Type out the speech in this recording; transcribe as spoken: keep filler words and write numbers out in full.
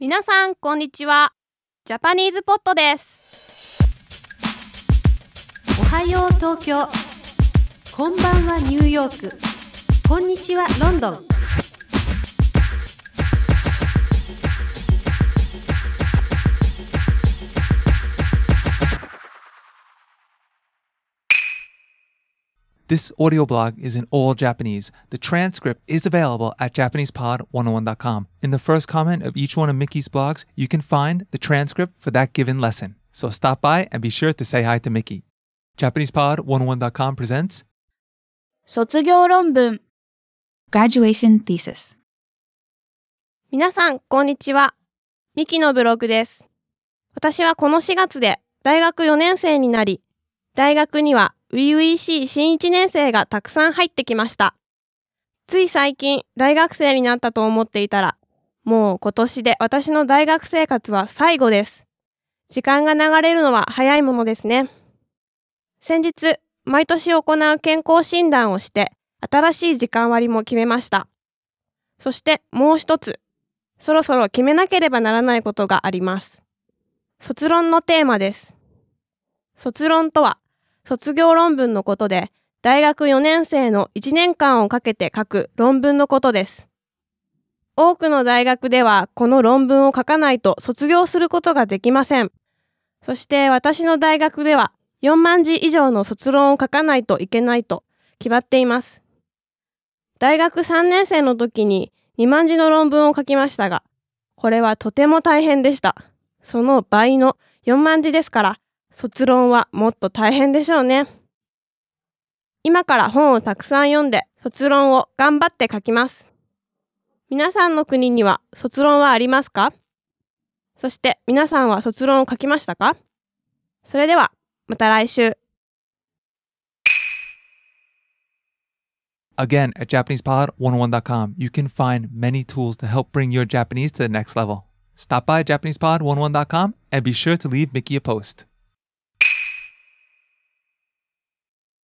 皆さんこんにちは。ジャパニーズポットです。 おはよう東京、こんばんはニューヨーク、こんにちはロンドン。 This audio blog is in all Japanese. The transcript is available at japanese pod one oh one dot com. In the first comment of each one of Mickey's blogs, you can find the transcript for that given lesson. So stop by and be sure to say hi to Mickey. japanese pod one oh one dot com presents 卒業論文 Graduation Thesis。 皆さんこんにちは。ミキのブログです。私はこのしがつで大学よねん生になり、大学には初々しい新いちねん生がたくさん入ってきました。つい最近大学生になったと思っていたら、もう今年で私の大学生活は最後です。時間が流れるのは早いものですね。先日、毎年行う健康診断をして、新しい時間割も決めました。そしてもう一つ、そろそろ決めなければならないことがあります。卒論のテーマです。卒論とは、卒業論文のことで、大学よねん生のいちねんかんをかけて書く論文のことです。多くの大学ではこの論文を書かないと卒業することができません。そして私の大学ではよんまんじ以上の卒論を書かないといけないと決まっています。大学さんねん生の時ににまんじの論文を書きましたが、これはとても大変でした。その倍のよんまんじですから、卒論はもっと大変でしょうね。今から本をたくさん読んで卒論を頑張って書きます。皆さんの国には卒論はありますか？そして皆さんは卒論を書きましたか？それではまた来週。 Again, at japanese pod one oh one dot com, you can find many tools to help bring your Japanese to the next level. Stop by japanese pod one oh one dot com and be sure to leave Mickey a post.